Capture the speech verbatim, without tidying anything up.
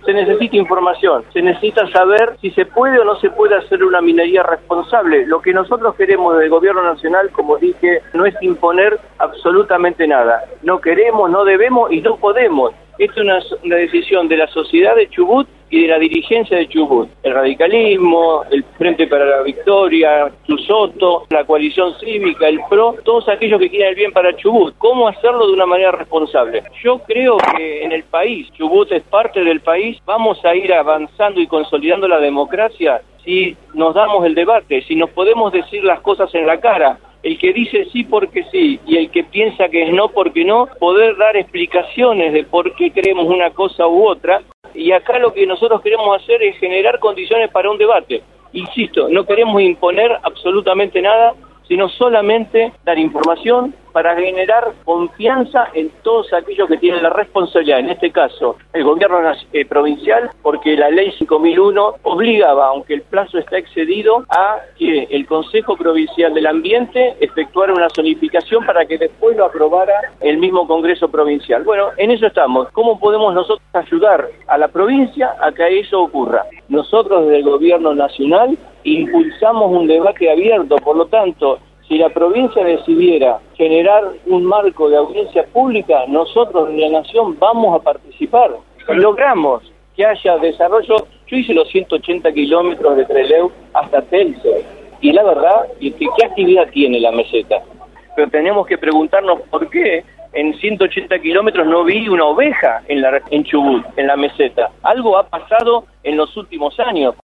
Se necesita información, se necesita saber si se puede o no se puede hacer una minería responsable. Lo que nosotros queremos del gobierno nacional, como dije, no es imponer absolutamente nada. No queremos, no debemos y no podemos. Esta es una, una decisión de la sociedad de Chubut y de la dirigencia de Chubut. El radicalismo, el Frente para la Victoria, Chusoto, la coalición cívica, el PRO, todos aquellos que quieren el bien para Chubut. ¿Cómo hacerlo de una manera responsable? Yo creo que en el país, Chubut es parte del país, vamos a ir avanzando y consolidando la democracia si nos damos el debate, si nos podemos decir las cosas en la cara. El que dice sí porque sí y el que piensa que es no porque no, poder dar explicaciones de por qué creemos una cosa u otra. Y acá lo que nosotros queremos hacer es generar condiciones para un debate. Insisto, no queremos imponer absolutamente nada, sino solamente dar información para generar confianza en todos aquellos que tienen la responsabilidad, en este caso el gobierno eh, provincial, porque la ley cinco mil uno obligaba, aunque el plazo está excedido, a que el Consejo Provincial del Ambiente efectuara una zonificación para que después lo aprobara el mismo Congreso Provincial. Bueno, en eso estamos. ¿Cómo podemos nosotros ayudar a la provincia a que eso ocurra? Nosotros desde el gobierno nacional impulsamos un debate abierto, por lo tanto, si la provincia decidiera generar un marco de audiencia pública, nosotros en la Nación vamos a participar. Si logramos que haya desarrollo, yo hice los ciento ochenta kilómetros de Trelew hasta Telse, y la verdad, ¿qué, qué actividad tiene la meseta? Pero tenemos que preguntarnos por qué en ciento ochenta kilómetros no vi una oveja en, la, en Chubut, en la meseta. Algo ha pasado en los últimos años.